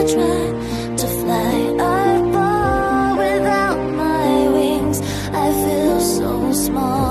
try to fly. I fall without my wings. I feel so small.